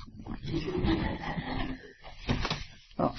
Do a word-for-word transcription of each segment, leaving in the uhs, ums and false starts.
Oh.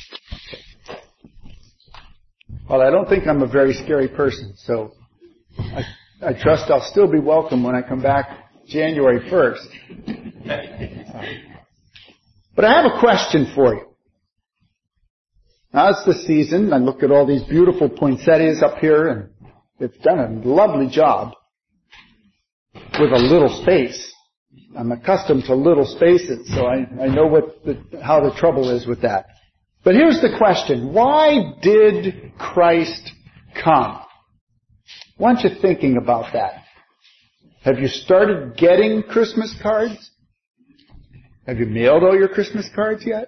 Well, I don't think I'm a very scary person, so I, I trust I'll still be welcome when I come back January first. Uh, but I have a question for you. Now it's the season. I look at all these beautiful poinsettias up here, and they've done a lovely job with a little space. I'm accustomed to little spaces, so I, I know what the, how the trouble is with that. But here's the question. Why did Christ come? I want you thinking about that. Have you started getting Christmas cards? Have you mailed all your Christmas cards yet?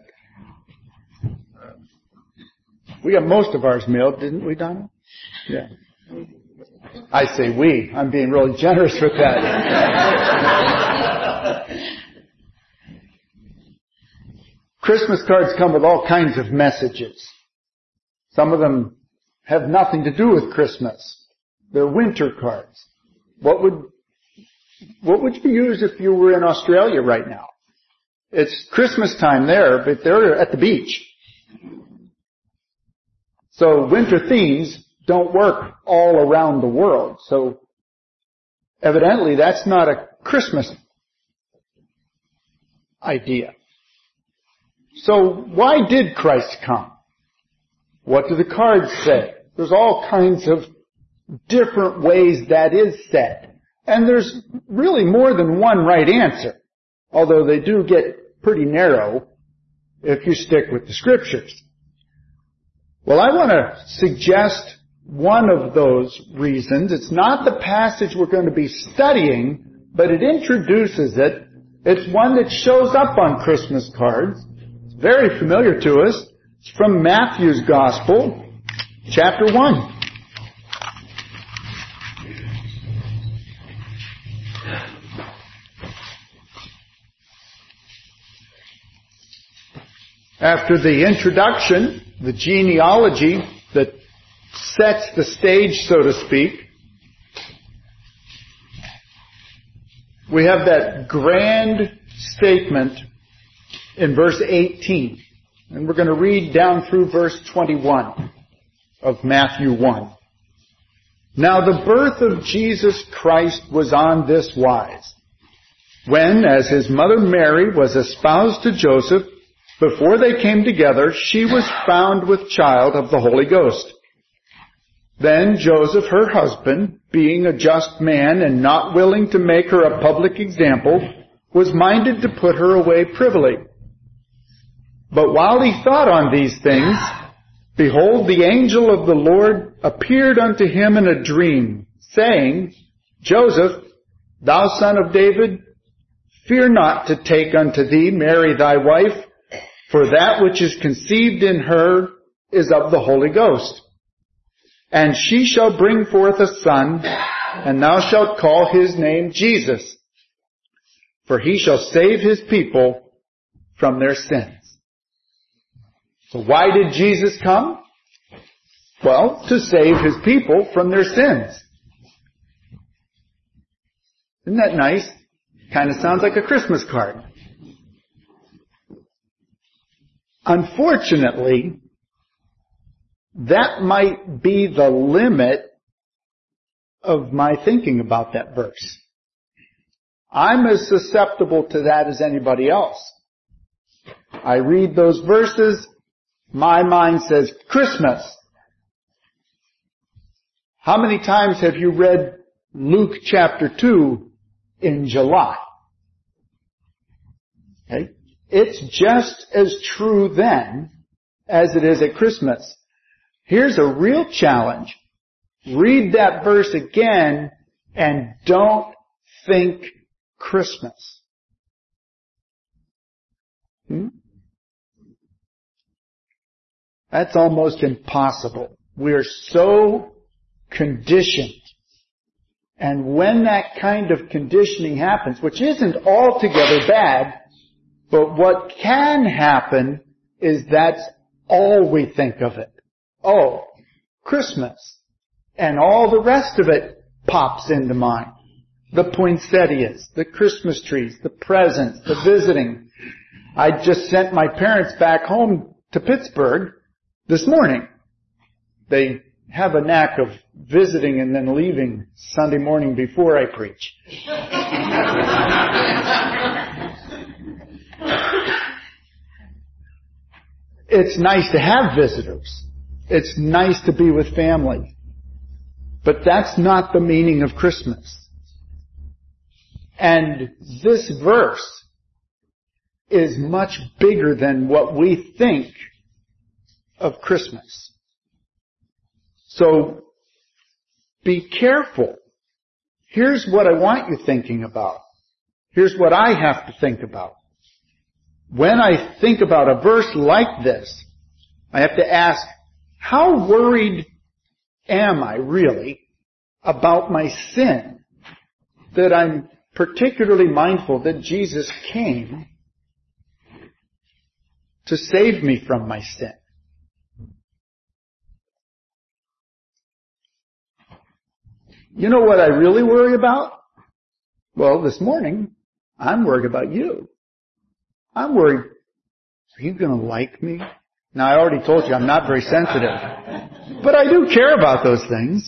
We got most of ours mailed, didn't we, Donna? Yeah. I say we. I'm being really generous with that. Christmas cards come with all kinds of messages. Some of them have nothing to do with Christmas. They're winter cards. What would, what would you use if you were in Australia right now? It's Christmas time there, but they're at the beach. So winter themes don't work all around the world. So evidently that's not a Christmas idea. So why did Christ come? What do the cards say? There's all kinds of different ways that is said. And there's really more than one right answer. Although they do get pretty narrow if you stick with the scriptures. Well, I want to suggest one of those reasons. It's not the passage we're going to be studying, but it introduces it. It's one that shows up on Christmas cards. It's very familiar to us. It's from Matthew's Gospel, chapter one. After the introduction, the genealogy that sets the stage, so to speak, we have that grand statement in verse eighteen. And we're going to read down through verse twenty-one of Matthew one. Now the birth of Jesus Christ was on this wise. When, as his mother Mary was espoused to Joseph, before they came together, she was found with child of the Holy Ghost. Then Joseph, her husband, being a just man and not willing to make her a public example, was minded to put her away privily. But while he thought on these things, behold, the angel of the Lord appeared unto him in a dream, saying, Joseph, thou son of David, fear not to take unto thee Mary thy wife, for that which is conceived in her is of the Holy Ghost. And she shall bring forth a son, and thou shalt call his name Jesus, for he shall save his people from their sins. So why did Jesus come? Well, to save his people from their sins. Isn't that nice? Kind of sounds like a Christmas card. Unfortunately, that might be the limit of my thinking about that verse. I'm as susceptible to that as anybody else. I read those verses, my mind says Christmas. How many times have you read Luke chapter two in July? Okay. It's just as true then as it is at Christmas. Here's a real challenge. Read that verse again and don't think Christmas. Hmm? That's almost impossible. We're so conditioned. And when that kind of conditioning happens, which isn't altogether bad, but what can happen is that's all we think of it. Oh, Christmas. And all the rest of it pops into mind. the poinsettias, the Christmas trees, the presents, the visiting. I just sent my parents back home to Pittsburgh this morning. They have a knack of visiting and then leaving Sunday morning before I preach. It's nice to have visitors. It's nice to be with family. But that's not the meaning of Christmas. And this verse is much bigger than what we think of Christmas. So be careful. Here's what I want you thinking about. Here's what I have to think about. When I think about a verse like this, I have to ask, how worried am I really about my sin that I'm particularly mindful that Jesus came to save me from my sin? You know what I really worry about? Well, this morning, I'm worried about you. I'm worried, are you going to like me? Now, I already told you I'm not very sensitive. But I do care about those things.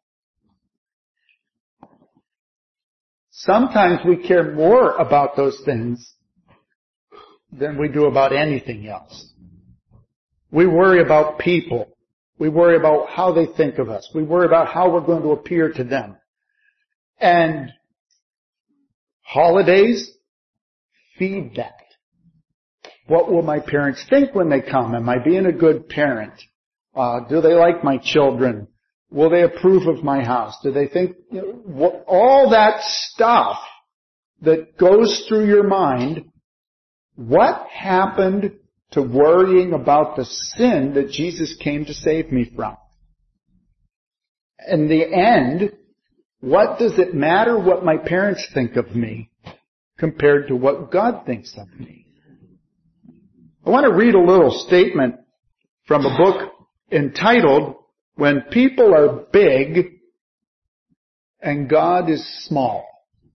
Sometimes we care more about those things than we do about anything else. We worry about people. We worry about how they think of us. We worry about how we're going to appear to them. And holidays feed that. What will my parents think when they come? Am I being a good parent? Uh, do they like my children? Will they approve of my house? Do they think, you know, what, all that stuff that goes through your mind, what happened to worrying about the sin that Jesus came to save me from? In the end, what does it matter what my parents think of me compared to what God thinks of me? I want to read a little statement from a book entitled, When People Are Big and God is Small.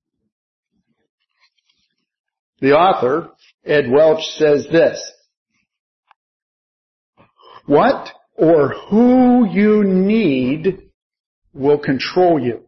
The author, Ed Welch, says this: what or who you need will control you.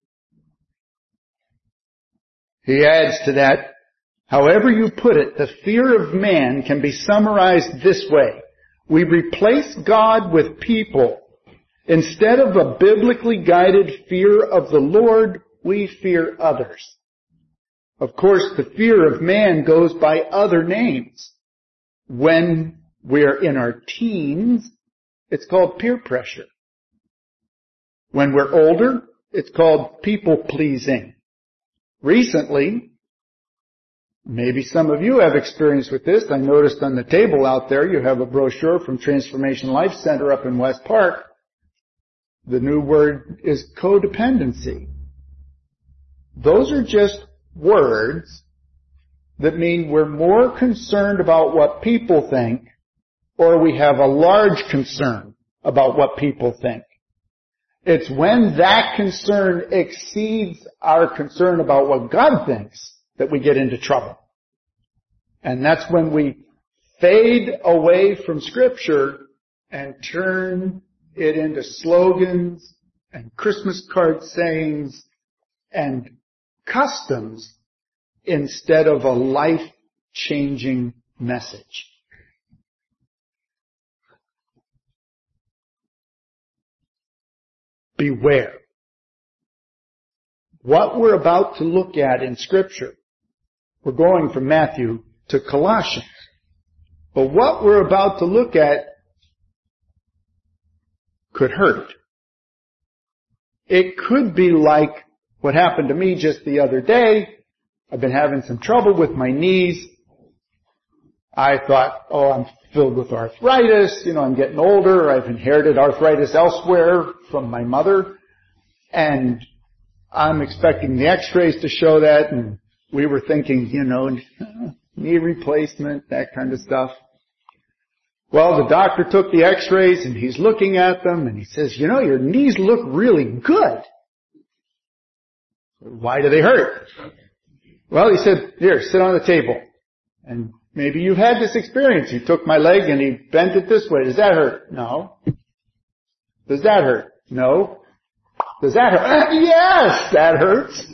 He adds to that, however you put it, the fear of man can be summarized this way. We replace God with people. Instead of a biblically guided fear of the Lord, we fear others. Of course, the fear of man goes by other names. When we're in our teens, it's called peer pressure. When we're older, it's called people-pleasing. Recently, maybe some of you have experience with this. I noticed on the table out there you have a brochure from Transformation Life Center up in West Park. The new word is codependency. Those are just words that mean we're more concerned about what people think, or we have a large concern about what people think. It's when that concern exceeds our concern about what God thinks that we get into trouble. And that's when we fade away from Scripture and turn it into slogans and Christmas card sayings and customs instead of a life-changing message. Beware. What we're about to look at in Scripture, we're going from Matthew to Colossians. But what we're about to look at could hurt. It could be like what happened to me just the other day. I've been having some trouble with my knees. I thought, oh, I'm filled with arthritis. You know, I'm getting older. I've inherited arthritis elsewhere from my mother. And I'm expecting the x-rays to show that. And we were thinking, you know, knee replacement, that kind of stuff. Well, the doctor took the x-rays and he's looking at them and he says, you know, your knees look really good. Why do they hurt? Well, he said, here, sit on the table. And maybe you've had this experience. You took my leg and he bent it this way. Does that hurt? No. Does that hurt? No. Does that hurt? Yes, that hurts.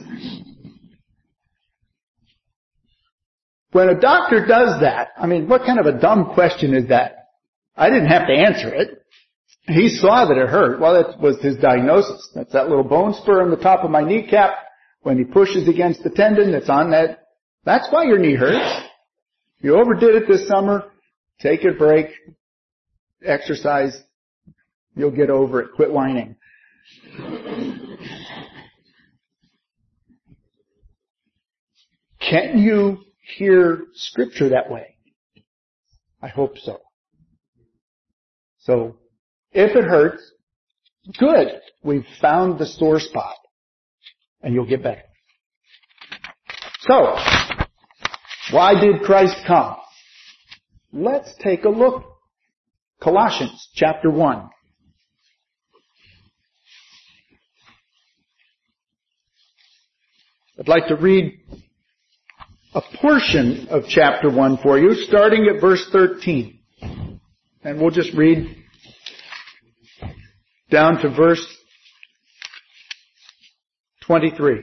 When a doctor does that, I mean, what kind of a dumb question is that? I didn't have to answer it. He saw that it hurt. Well, that was his diagnosis. That's that little bone spur on the top of my kneecap. When he pushes against the tendon, it's on that. That's why your knee hurts. You overdid it this summer. Take a break. Exercise. You'll get over it. Quit whining. Can you hear Scripture that way? I hope so. So, if it hurts, good. We've found the sore spot. And you'll get better. So, why did Christ come? Let's take a look. Colossians chapter one. I'd like to read a portion of chapter one for you, starting at verse thirteen. And we'll just read down to verse twenty-three.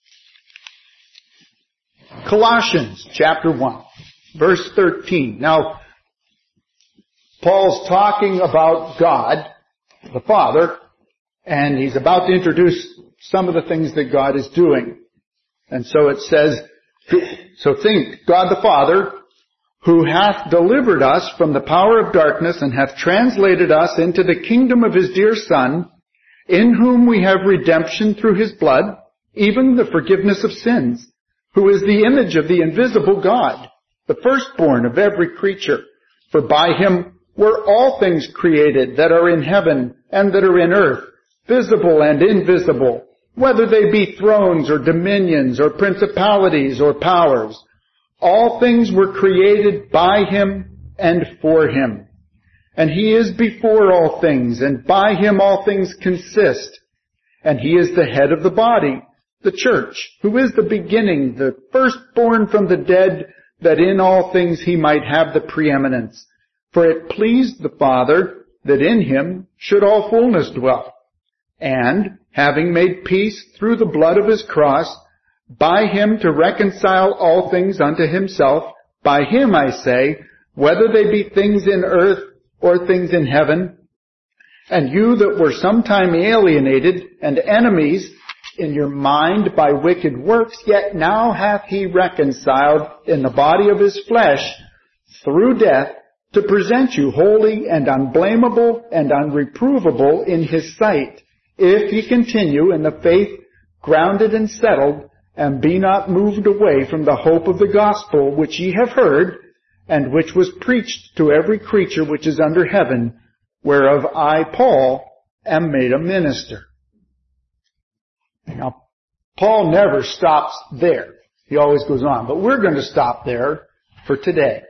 Colossians chapter one, verse thirteen. Now, Paul's talking about God, the Father, and he's about to introduce some of the things that God is doing. And so it says, so think, God the Father, who hath delivered us from the power of darkness and hath translated us into the kingdom of his dear Son, in whom we have redemption through his blood, even the forgiveness of sins, who is the image of the invisible God, the firstborn of every creature. For by him were all things created that are in heaven and that are in earth, visible and invisible, whether they be thrones or dominions or principalities or powers. All things were created by him and for him. And he is before all things, and by him all things consist. And he is the head of the body, the church, who is the beginning, the firstborn from the dead, that in all things he might have the preeminence. For it pleased the Father that in him should all fullness dwell. And, having made peace through the blood of his cross, by him to reconcile all things unto himself, by him, I say, whether they be things in earth or things in heaven. And you that were sometime alienated and enemies in your mind by wicked works, yet now hath he reconciled in the body of his flesh through death, to present you holy and unblameable and unreprovable in his sight, if ye continue in the faith grounded and settled, and be not moved away from the hope of the gospel which ye have heard, and which was preached to every creature which is under heaven, whereof I, Paul, am made a minister. Now, Paul never stops there. He always goes on. But we're going to stop there for today.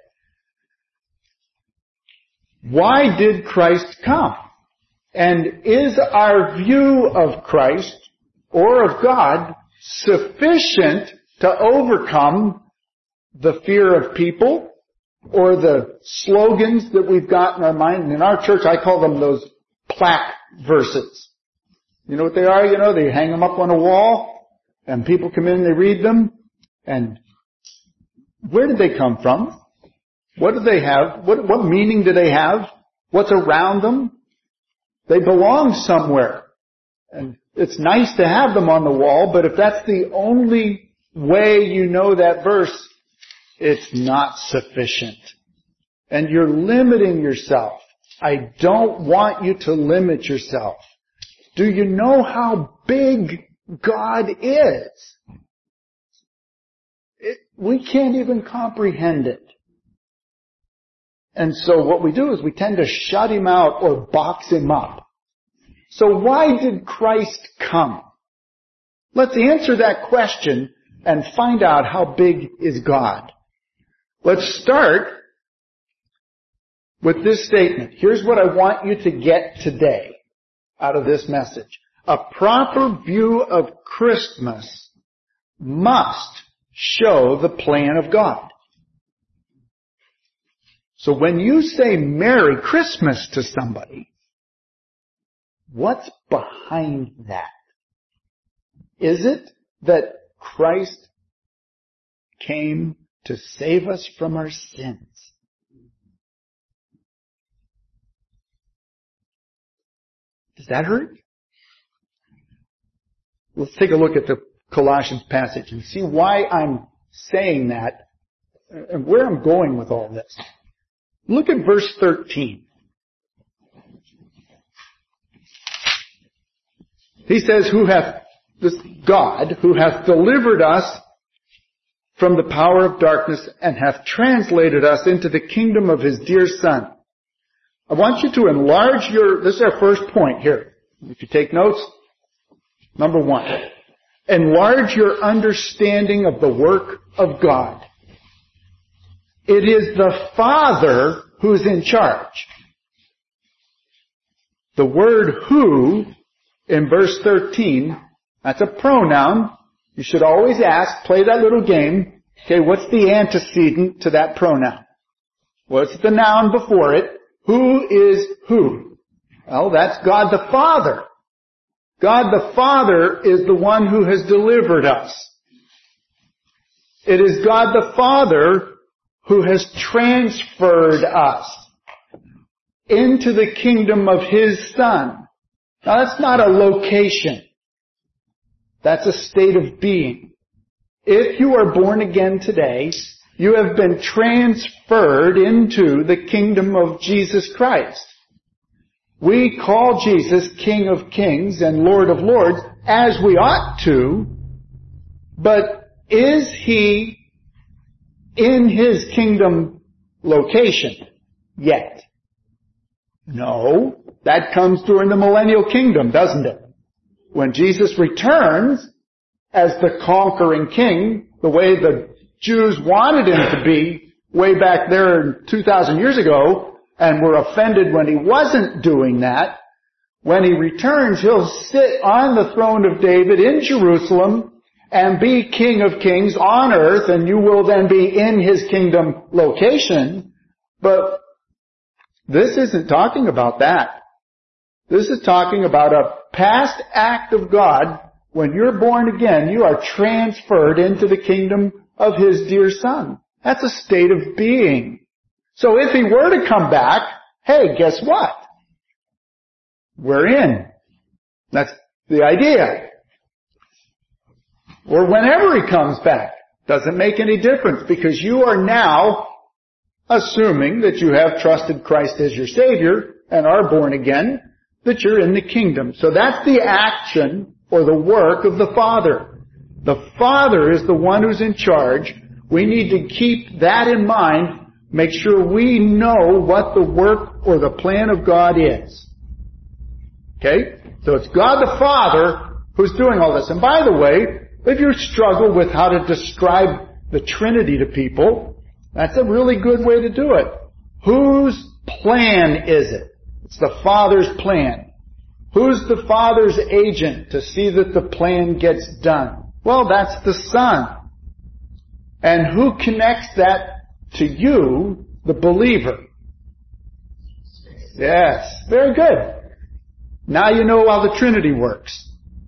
Why did Christ come? And is our view of Christ or of God sufficient to overcome the fear of people or the slogans that we've got in our mind? And in our church, I call them those plaque verses. You know what they are? You know, they hang them up on a wall and people come in and they read them. And where did they come from? What do they have? What, what meaning do they have? What's around them? They belong somewhere. And it's nice to have them on the wall, but if that's the only way you know that verse, it's not sufficient. And you're limiting yourself. I don't want you to limit yourself. Do you know how big God is? It, we can't even comprehend it. And so what we do is we tend to shut him out or box him up. So why did Christ come? Let's answer that question and find out how big is God. Let's start with this statement. Here's what I want you to get today out of this message. A proper view of Christmas must show the plan of God. So when you say Merry Christmas to somebody, what's behind that? Is it that Christ came to save us from our sins? Does that hurt? Let's take a look at the Colossians passage and see why I'm saying that and where I'm going with all this. Look at verse thirteen. He says, who hath, this God, who hath delivered us from the power of darkness and hath translated us into the kingdom of His dear Son. I want you to enlarge your, this is our first point here. If you take notes, number one, enlarge your understanding of the work of God. It is the Father who's in charge. The word who in verse thirteen, that's a pronoun. You should always ask, play that little game. Okay, what's the antecedent to that pronoun? What's the noun before it? Who is who? Well, that's God the Father. God the Father is the one who has delivered us. It is God the Father who has transferred us into the kingdom of His Son. Now that's not a location. That's a state of being. If you are born again today, you have been transferred into the kingdom of Jesus Christ. We call Jesus King of Kings and Lord of Lords, as we ought to, but is He in His kingdom location yet? No. That comes during the millennial kingdom, doesn't it? When Jesus returns as the conquering king, the way the Jews wanted Him to be way back there two thousand years ago, and were offended when He wasn't doing that, when He returns, He'll sit on the throne of David in Jerusalem and be King of Kings on earth, and you will then be in His kingdom location. But this isn't talking about that. This is talking about a past act of God. When you're born again, you are transferred into the kingdom of His dear Son. That's a state of being. So if He were to come back, hey, guess what? We're in. That's the idea. Or whenever He comes back. Doesn't make any difference, because you are now assuming that you have trusted Christ as your Savior and are born again, that you're in the kingdom. So that's the action or the work of the Father. The Father is the one who's in charge. We need to keep that in mind. Make sure we know what the work or the plan of God is. Okay? So it's God the Father who's doing all this. And by the way, if you struggle with how to describe the Trinity to people, that's a really good way to do it. Whose plan is it? It's the Father's plan. Who's the Father's agent to see that the plan gets done? Well, that's the Son. And who connects that to you, the believer? Yes, very good. Now you know how the Trinity works.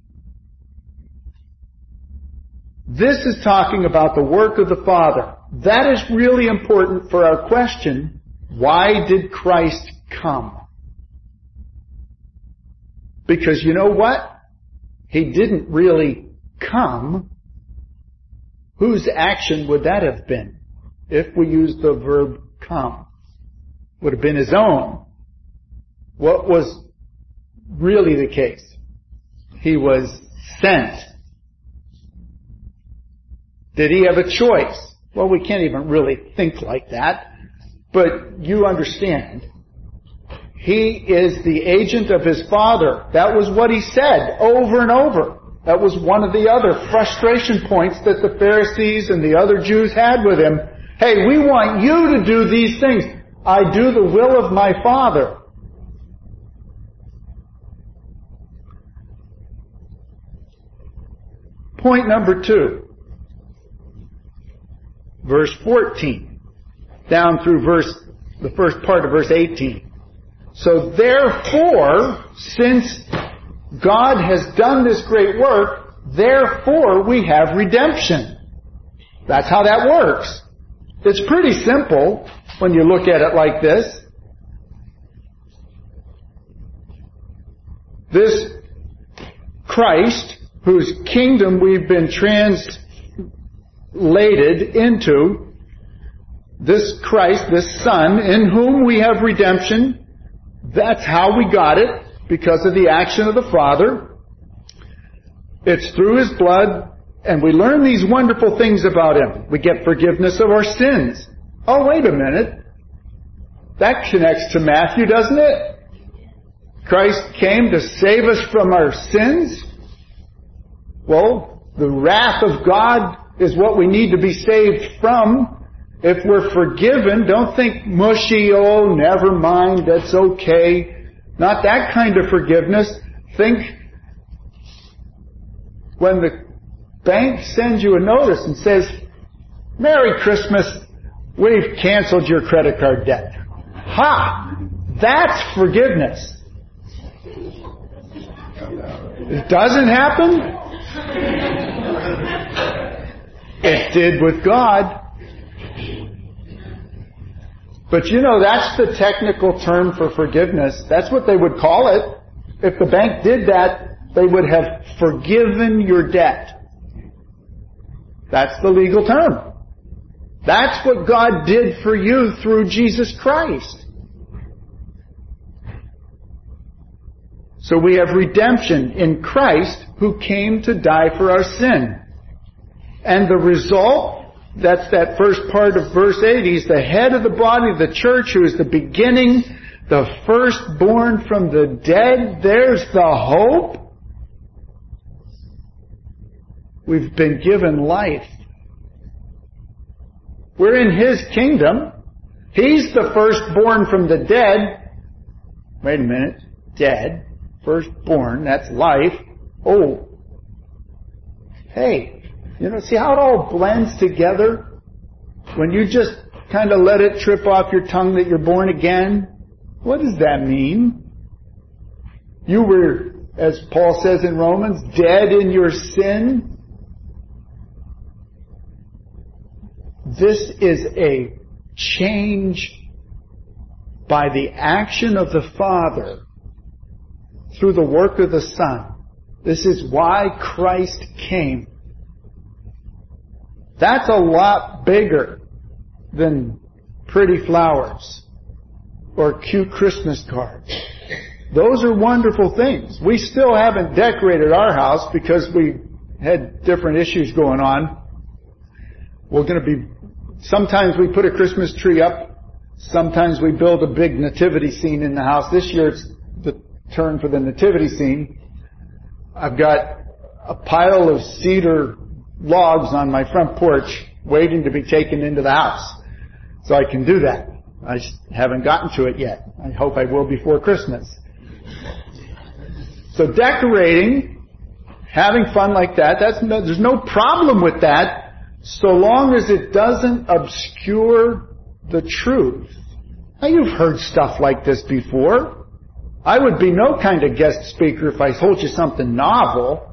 This is talking about the work of the Father. That is really important for our question, why did Christ come? Because you know what? He didn't really come. Whose action would that have been? If we use the verb come. Would have been His own. What was really the case? He was sent. Did He have a choice? Well, we can't even really think like that. But you understand. He is the agent of His Father. That was what He said over and over. That was one of the other frustration points that the Pharisees and the other Jews had with Him. Hey, we want you to do these things. I do the will of my Father. Point number two. verse fourteen, down through verse, the first part of verse eighteen. So therefore, since God has done this great work, therefore we have redemption. That's how that works. It's pretty simple when you look at it like this. This Christ, whose kingdom we've been translated into, this Christ, this Son, in whom we have redemption, that's how we got it, because of the action of the Father. It's through His blood, and we learn these wonderful things about Him. We get forgiveness of our sins. Oh, wait a minute. That connects to Matthew, doesn't it? Christ came to save us from our sins. Well, the wrath of God is what we need to be saved from. If we're forgiven, don't think mushy, oh, never mind, that's okay. Not that kind of forgiveness. Think when the bank sends you a notice and says, Merry Christmas, we've canceled your credit card debt. Ha! That's forgiveness. It doesn't happen. It did with God. But you know, that's the technical term for forgiveness. That's what they would call it. If the bank did that, they would have forgiven your debt. That's the legal term. That's what God did for you through Jesus Christ. So we have redemption in Christ, who came to die for our sin. And the result, that's that first part of verse eight. He's the head of the body of the church, who is the beginning, the firstborn from the dead. There's the hope. We've been given life. We're in His kingdom. He's the firstborn from the dead. Wait a minute. Dead. Firstborn. That's life. Oh. Hey. You know, see how it all blends together? When you just kind of let it trip off your tongue that you're born again? What does that mean? You were, as Paul says in Romans, dead in your sin. This is a change by the action of the Father through the work of the Son. This is why Christ came. That's a lot bigger than pretty flowers or cute Christmas cards. Those are wonderful things. We still haven't decorated our house because we had different issues going on. We're going to be, sometimes we put a Christmas tree up. Sometimes we build a big nativity scene in the house. This year it's the turn for the nativity scene. I've got a pile of cedar logs on my front porch waiting to be taken into the house. So I can do that. I haven't gotten to it yet. I hope I will before Christmas. So decorating, having fun like that, that's no, there's no problem with that so long as it doesn't obscure the truth. Now you've heard stuff like this before. I would be no kind of guest speaker if I told you something novel.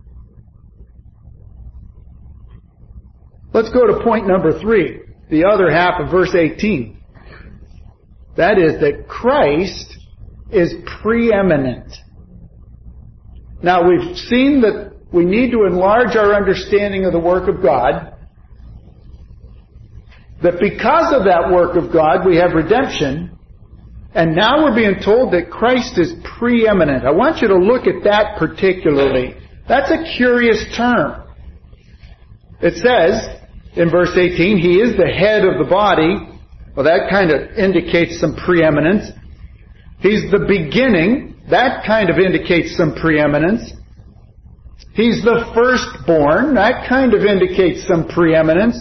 Let's go to point number three, the other half of verse eighteen. That is that Christ is preeminent. Now we've seen that we need to enlarge our understanding of the work of God. That because of that work of God we have redemption. And now we're being told that Christ is preeminent. I want you to look at that particularly. That's a curious term. It says in verse eighteen, He is the head of the body. Well, that kind of indicates some preeminence. He's the beginning. That kind of indicates some preeminence. He's the firstborn. That kind of indicates some preeminence.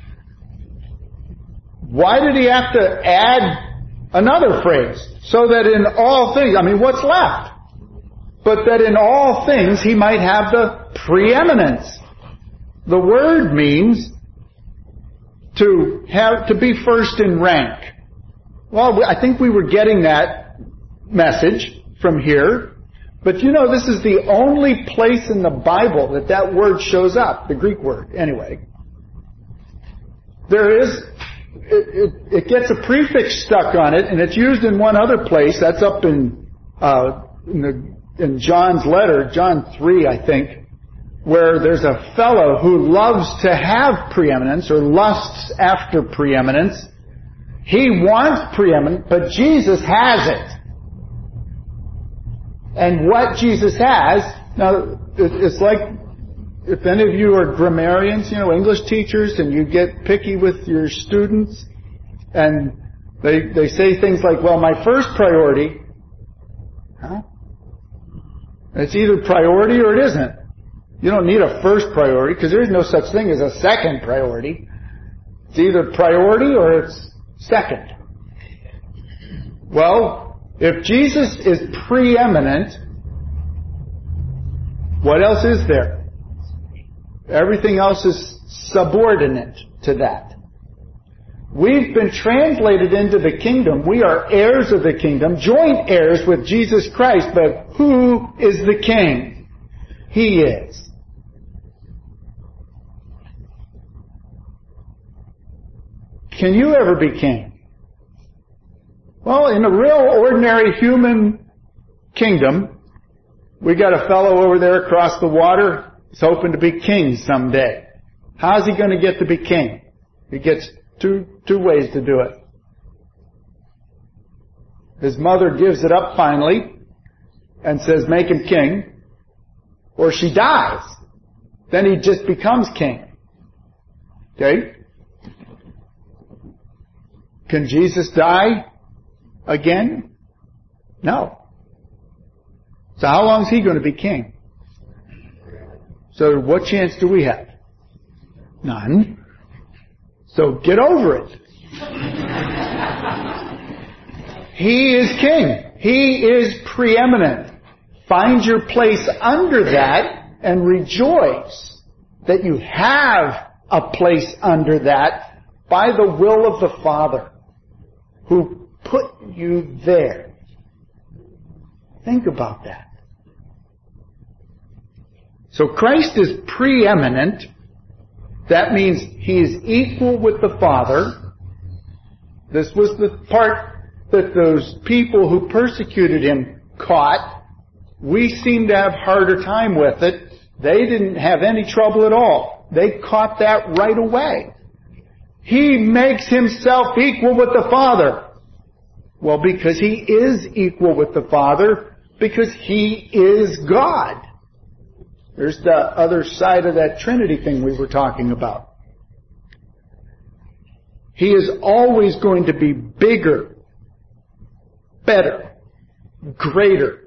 Why did He have to add another phrase? So that in all things, I mean, what's left? But that in all things He might have the preeminence. The word means to have, to be first in rank. Well, I think we were getting that message from here. But you know, this is the only place in the Bible that that word shows up, the Greek word, anyway. There is, it, it, it gets a prefix stuck on it, and it's used in one other place. That's up in, uh, in, the, in John's letter, John three, I think, where there's a fellow who loves to have preeminence or lusts after preeminence. He wants preeminence, but Jesus has it. And what Jesus has, now, it's like, if any of you are grammarians, you know, English teachers, and you get picky with your students, and they they say things like, well, my first priority, huh? It's either priority or it isn't. You don't need a first priority, because there is no such thing as a second priority. It's either priority or it's second. Well, if Jesus is preeminent, what else is there? Everything else is subordinate to that. We've been translated into the kingdom. We are heirs of the kingdom, joint heirs with Jesus Christ. But who is the king? He is. Can you ever be king? Well, in a real ordinary human kingdom, we got a fellow over there across the water. He's hoping to be king someday. How's he going to get to be king? He gets two two ways to do it. His mother gives it up finally and says, make him king. Or she dies. Then he just becomes king. Okay? Can Jesus die again? No. So how long is he going to be king? So what chance do we have? None. So get over it. He is king. He is preeminent. Find your place under that and rejoice that you have a place under that by the will of the Father who put you there. Think about that. So Christ is preeminent. That means He is equal with the Father. This was the part that those people who persecuted Him caught. We seem to have harder time with it. They didn't have any trouble at all. They caught that right away. He makes Himself equal with the Father. Well, because He is equal with the Father, because He is God. There's the other side of that Trinity thing we were talking about. He is always going to be bigger, better, greater.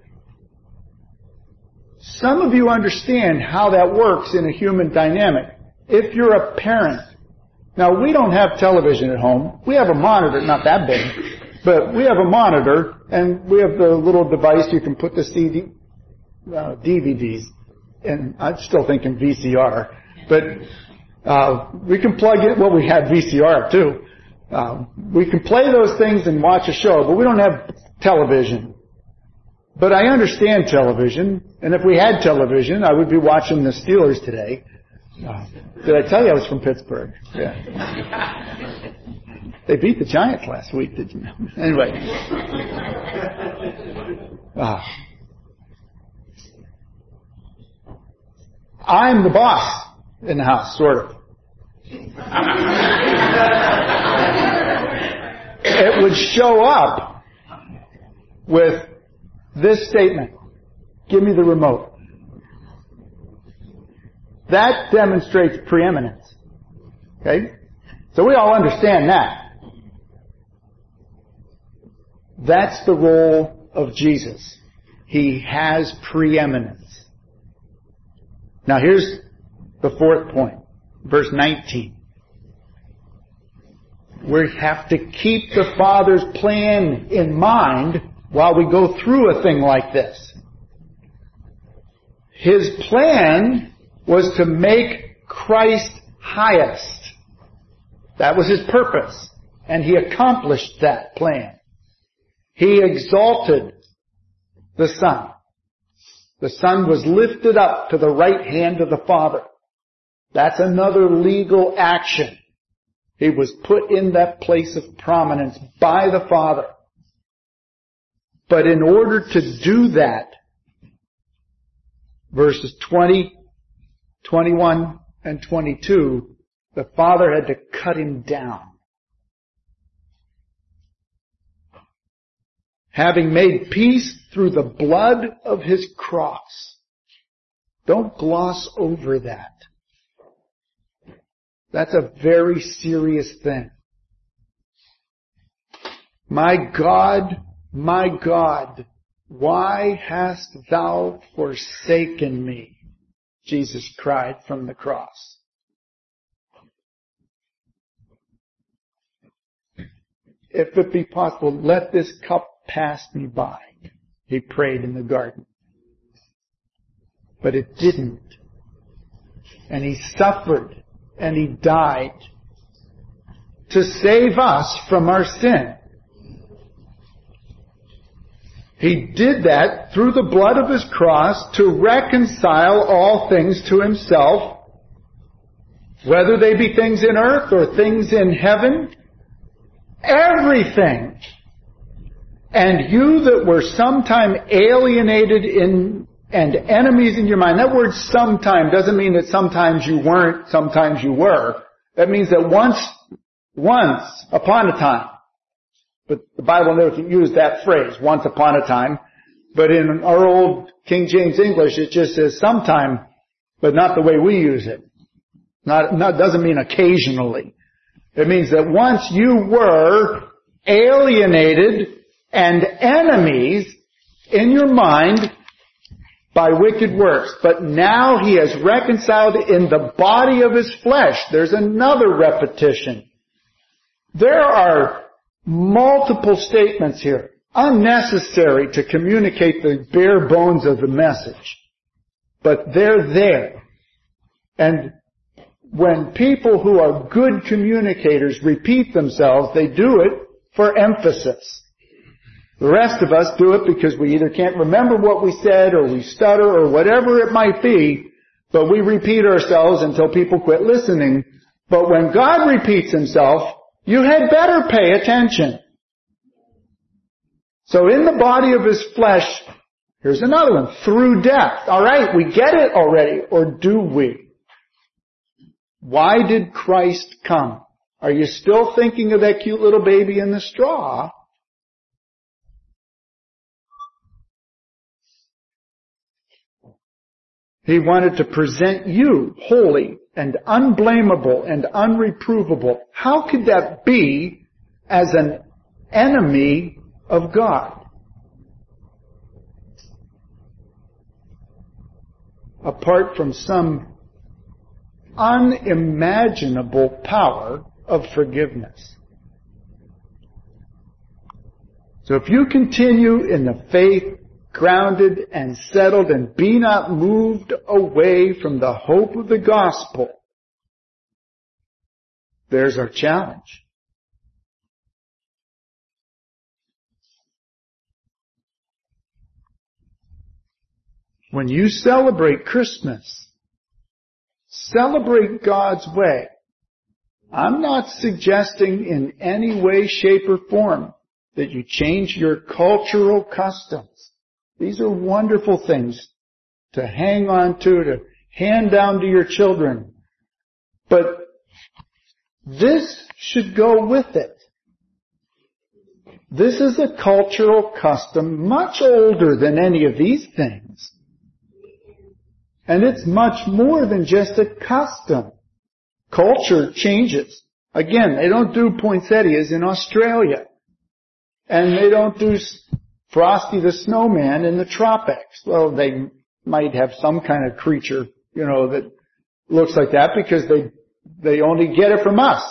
Some of you understand how that works in a human dynamic. If you're a parent, now we don't have television at home. We have a monitor, not that big, but we have a monitor, and we have the little device you can put the C D, uh, D V Ds. And I'm still thinking V C R, but uh, we can plug in. Well, we had V C R too. Uh, we can play those things and watch a show, but we don't have television. But I understand television, and if we had television, I would be watching the Steelers today. Uh, did I tell you I was from Pittsburgh? Yeah. They beat the Giants last week, did you know? Anyway. Uh, I'm the boss in the house, sort of. It would show up with this statement: give me the remote. That demonstrates preeminence. Okay? So we all understand that. That's the role of Jesus. He has preeminence. Now here's the fourth point, verse nineteen. We have to keep the Father's plan in mind while we go through a thing like this. His plan was to make Christ highest. That was his purpose. And he accomplished that plan. He exalted the Son. The Son was lifted up to the right hand of the Father. That's another legal action. He was put in that place of prominence by the Father. But in order to do that, verses twenty, twenty-one, and twenty-two, the Father had to cut him down. Having made peace through the blood of his cross. Don't gloss over that. That's a very serious thing. My God, my God, why hast thou forsaken me? Jesus cried from the cross. If it be possible, let this cup pass me by, he prayed in the garden. But it didn't. And he suffered and he died to save us from our sin. He did that through the blood of his cross to reconcile all things to himself, whether they be things in earth or things in heaven, everything. And you that were sometime alienated in and enemies in your mind. That word sometime doesn't mean that sometimes you weren't, sometimes you were. That means that once, once upon a time. But the Bible never used that phrase, once upon a time. But in our old King James English, it just says sometime, but not the way we use it. Not, not doesn't mean occasionally. It means that once you were alienated and enemies in your mind by wicked works. But now he has reconciled in the body of his flesh. There's another repetition. There are multiple statements here, unnecessary to communicate the bare bones of the message. But they're there. And when people who are good communicators repeat themselves, they do it for emphasis. The rest of us do it because we either can't remember what we said or we stutter or whatever it might be, but we repeat ourselves until people quit listening. But when God repeats himself, you had better pay attention. So in the body of his flesh, here's another one, through death. All right, we get it already, or do we? Why did Christ come? Are you still thinking of that cute little baby in the straw? He wanted to present you holy and unblameable and unreprovable. How could that be as an enemy of God? Apart from some unimaginable power of forgiveness. So if you continue in the faith, grounded and settled, and be not moved away from the hope of the gospel, there's our challenge. When you celebrate Christmas, celebrate God's way. I'm not suggesting in any way, shape, or form that you change your cultural customs. These are wonderful things to hang on to, to hand down to your children. But this should go with it. This is a cultural custom much older than any of these things. And it's much more than just a custom. Culture changes. Again, they don't do poinsettias in Australia. And they don't do Frosty the Snowman in the tropics. Well, they might have some kind of creature, you know, that looks like that because they, they only get it from us.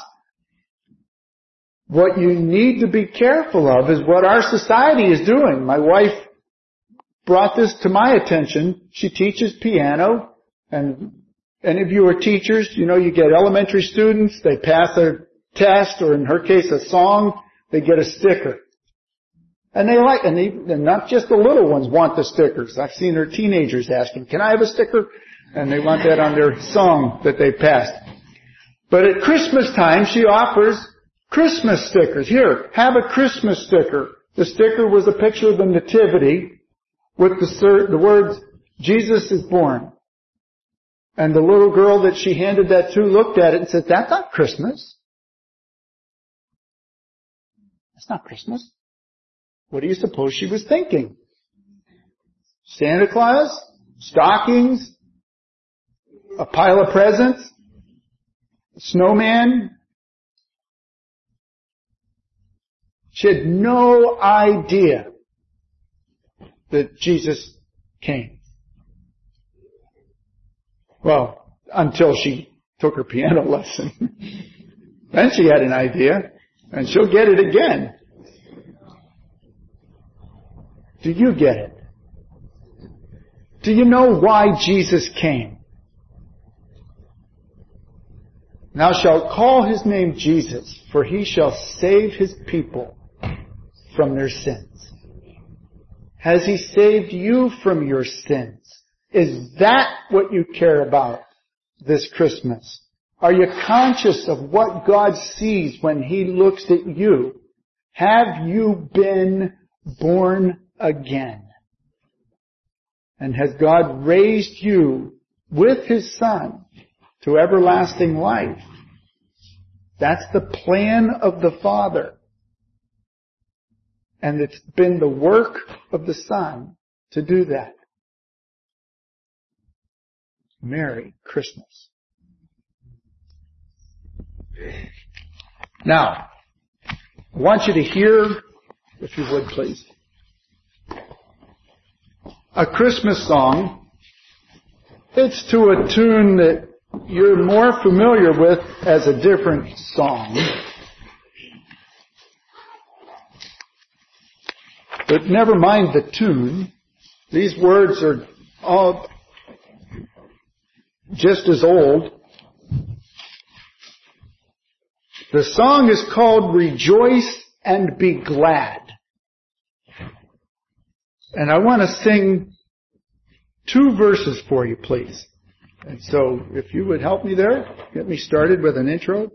What you need to be careful of is what our society is doing. My wife brought this to my attention. She teaches piano, and any of you are teachers, you know, you get elementary students, they pass their test, or in her case a song, they get a sticker. And they like, and, they, and not just the little ones want the stickers. I've seen her teenagers asking, can I have a sticker? And they want that on their song that they passed. But at Christmas time, she offers Christmas stickers. Here, have a Christmas sticker. The sticker was a picture of the Nativity with the, the words, Jesus is born. And the little girl that she handed that to looked at it and said, that's not Christmas. That's not Christmas. What do you suppose she was thinking? Santa Claus? Stockings? A pile of presents? A snowman? She had no idea that Jesus came. Well, until she took her piano lesson. Then she had an idea, and she'll get it again. Do you get it? Do you know why Jesus came? Thou shalt call his name Jesus, for he shall save his people from their sins. Has he saved you from your sins? Is that what you care about this Christmas? Are you conscious of what God sees when he looks at you? Have you been born again? And has God raised you with his Son to everlasting life? That's the plan of the Father. And it's been the work of the Son to do that. Merry Christmas. Now, I want you to hear, if you would please, a Christmas song. It's to a tune that you're more familiar with as a different song. But never mind the tune. These words are all just as old. The song is called Rejoice and Be Glad. And I want to sing two verses for you, please. And so, if you would help me there, get me started with an intro.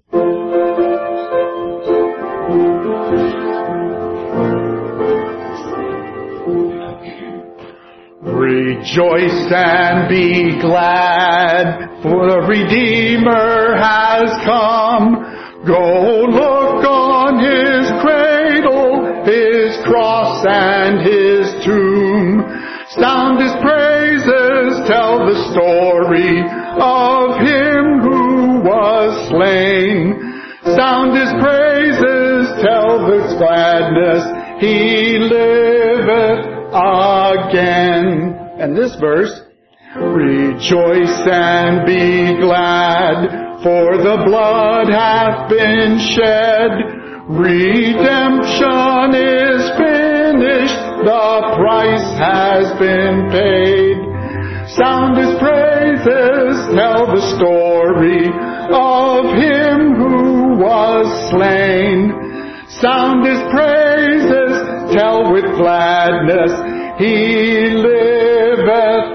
Rejoice and be glad, for the Redeemer has come. Go look on his cradle, his cross and his tomb. Sound his praises, tell the story of him who was slain. Sound his praises, tell his gladness, he liveth again. And this verse, rejoice and be glad, for the blood hath been shed. Redemption is finished, the price has been paid. Sound his praises, tell the story of him who was slain. Sound his praises, tell with gladness, he liveth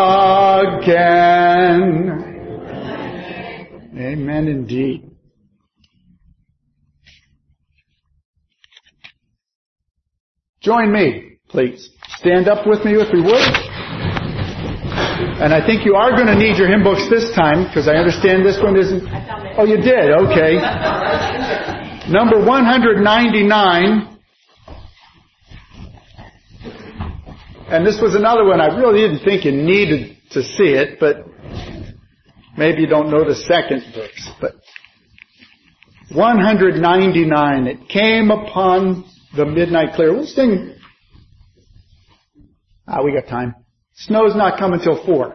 again. Amen indeed. Join me, please. Stand up with me if you would. And I think you are going to need your hymn books this time, because I understand this one isn't... Oh, you did? Okay. Number one ninety-nine. And this was another one I really didn't think you needed to see it, but maybe you don't know the second verse. But one ninety-nine, it came upon the midnight clear. We'll sing. Ah, we got time. Snow's not coming till four.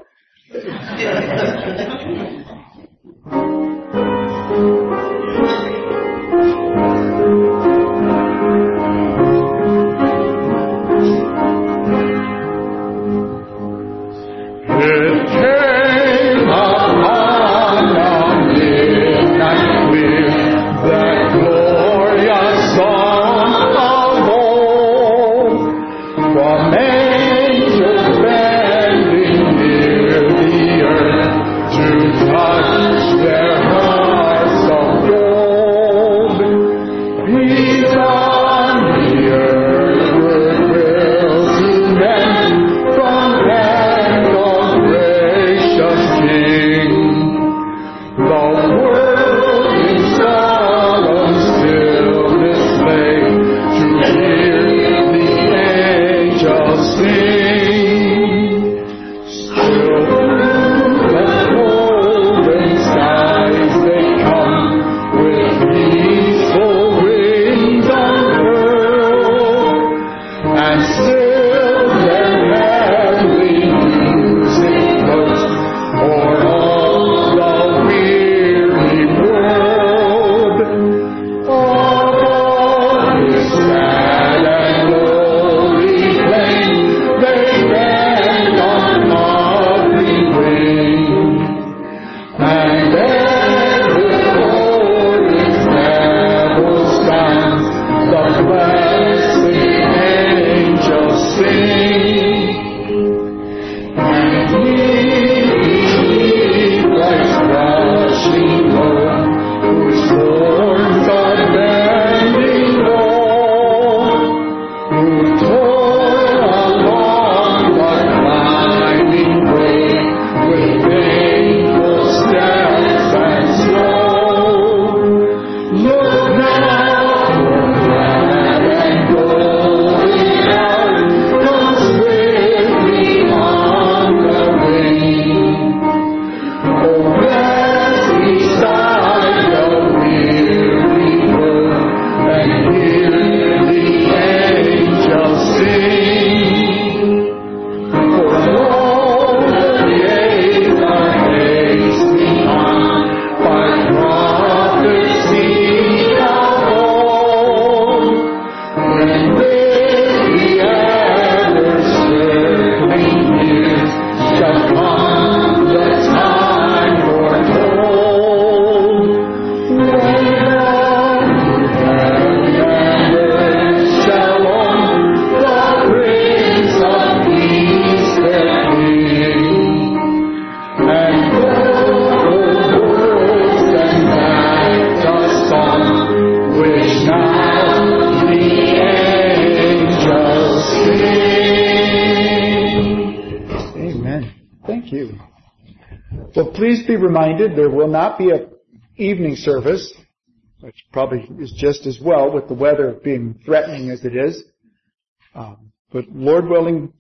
Please be reminded there will not be an evening service, which probably is just as well with the weather being threatening as it is. Um, but Lord willing,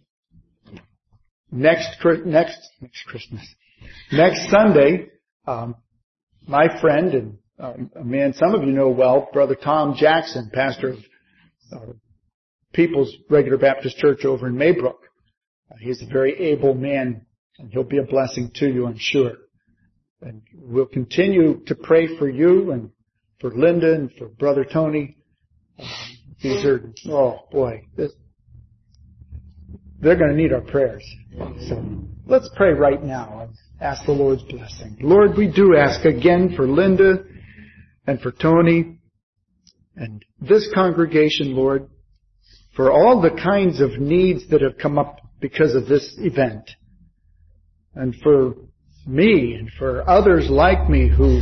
next next next Christmas, next Sunday, um, my friend and uh, a man some of you know well, Brother Tom Jackson, pastor of uh, People's Regular Baptist Church over in Maybrook. Uh, he's a very able man, and he'll be a blessing to you, I'm sure. And we'll continue to pray for you and for Linda and for Brother Tony. Uh, these are, oh boy, this, they're going to need our prayers. So let's pray right now and ask the Lord's blessing. Lord, we do ask again for Linda and for Tony and this congregation, Lord, for all the kinds of needs that have come up because of this event. And for me and for others like me who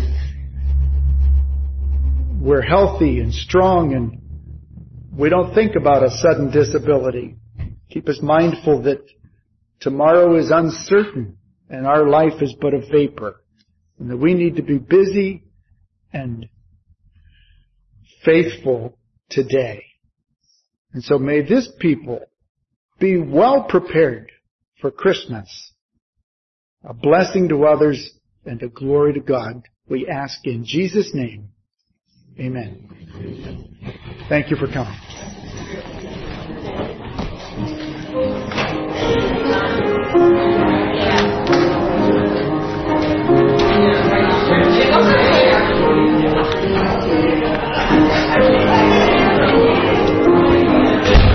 were healthy and strong and we don't think about a sudden disability. Keep us mindful that tomorrow is uncertain and our life is but a vapor. And that we need to be busy and faithful today. And so may this people be well prepared for Christmas. A blessing to others and a glory to God. We ask in Jesus' name. Amen. Thank you for coming.